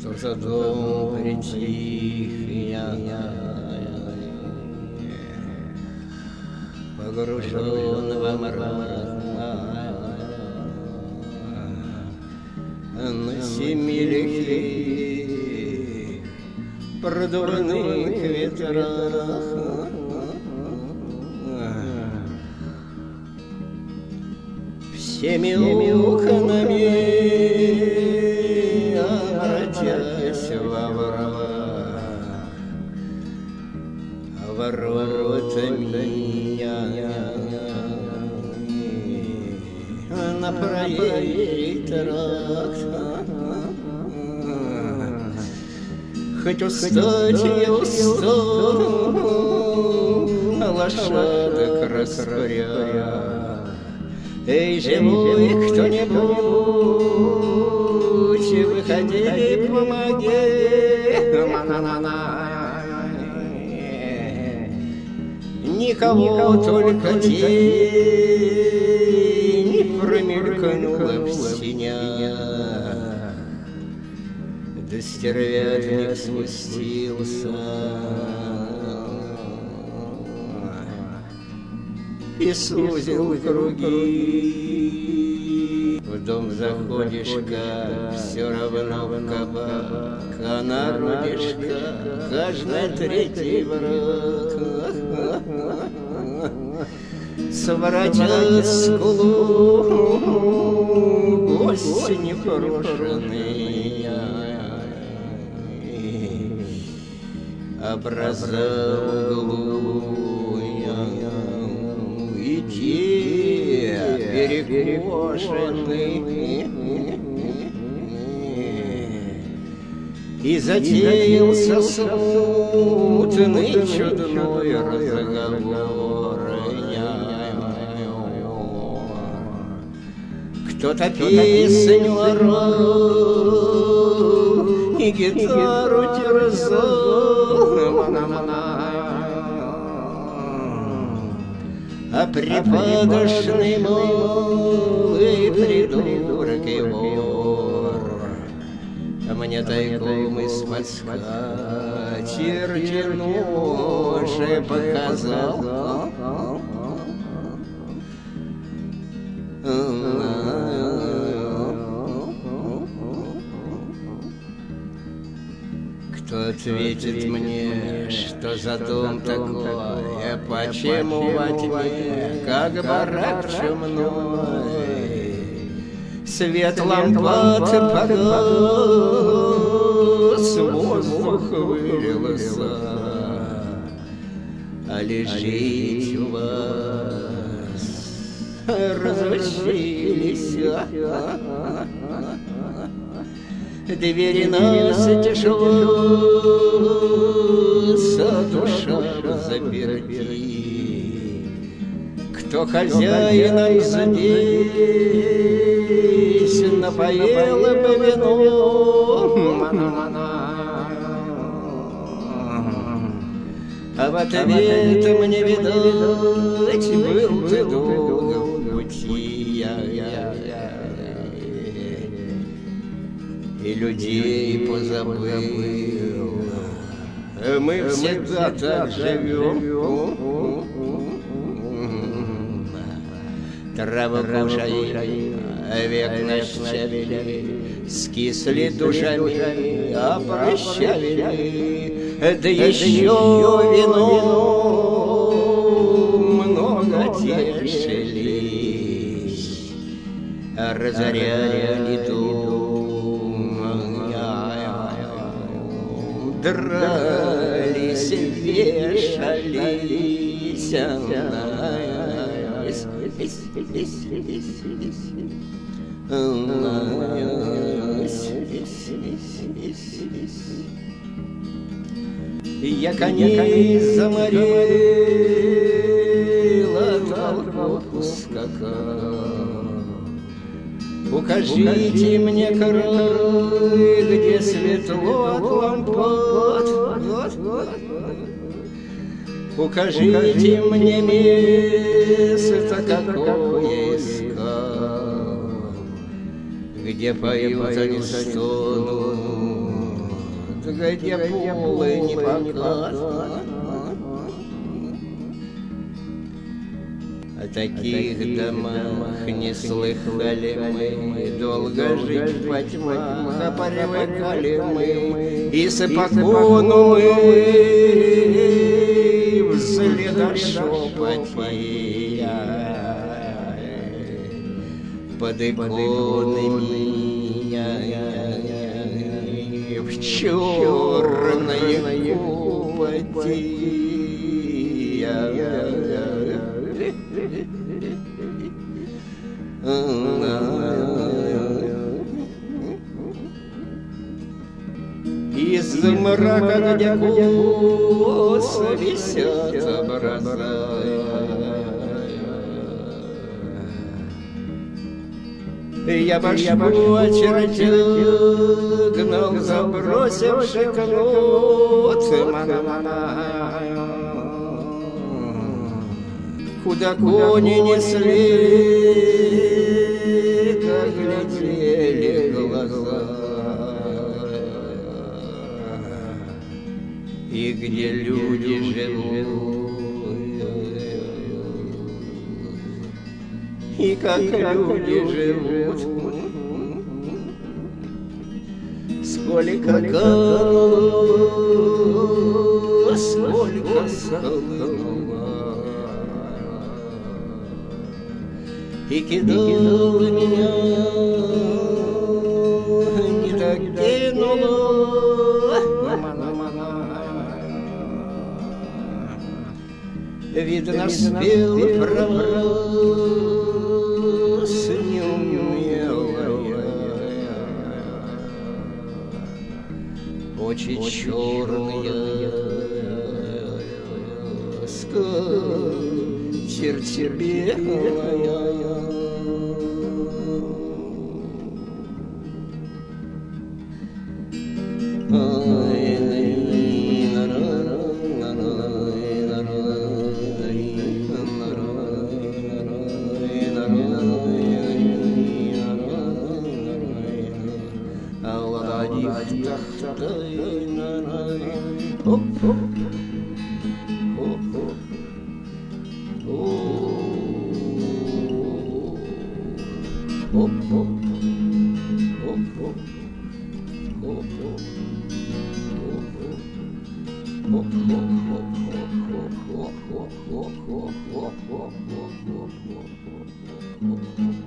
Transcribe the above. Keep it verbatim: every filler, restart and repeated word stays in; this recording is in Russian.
что за дом притих я, погружен во мрак на семи лихих продувных ветрах. Всеми окнами обратясь во враг, воротами на проекторах. Хоть устать я устал, лошадок распряг. Эй, живой кто-нибудь, выходи, помоги. Никого, только тень промелькнула в синях. Да стервятник спустился и сузил круги. В дом заходишь, как все равно в кабак, а народишка каждый третий враг. Своротят скулу гости непрошенные, образа в углу иди перекошенный. И затеялся смутный чудной разговор. Кто-то песню орал и гитару терзал, а припадочный малый придурок и вор мне тайком из-под скатерти ножи показал. Кто ответит мне, что за дом такой, почему во тьме, как барак чумной, свет лампад погас, воздух вылился, а лежить у вас разучились. Двери нас тяжело, душа заперти. Кто хозяином здесь напоил бы вином, а в ответ мне, видать, был ты долго в пути. И людей позабыл, мы всегда так живем. Траву кушай, век наш щавели, скисли душами, опрощавели, да еще вином много тешились, разоряли дом. Дрались, вешались, я коней заморил, а толпу скакал. Укажите мне край, где светло от лампад. Укажите мне место, какое искал, где поют они стонут где полы не показаны. О таких домах не слыхали мы, долго жить во тьмах, а привыкали мы, и с покону мы вслед шепоте под иконами в черной купоти. Из мрака, где косо висят образа, я башку очертил, гнал забросивший кнут. Куда кони несли, как глядели глаза, и где люди живут, и как люди живут, сколько кануло, сколько схлынуло, и кидал меня, не докинуло. Видно, спел проброс неумелая, очи черные, скатерть белая. Oh,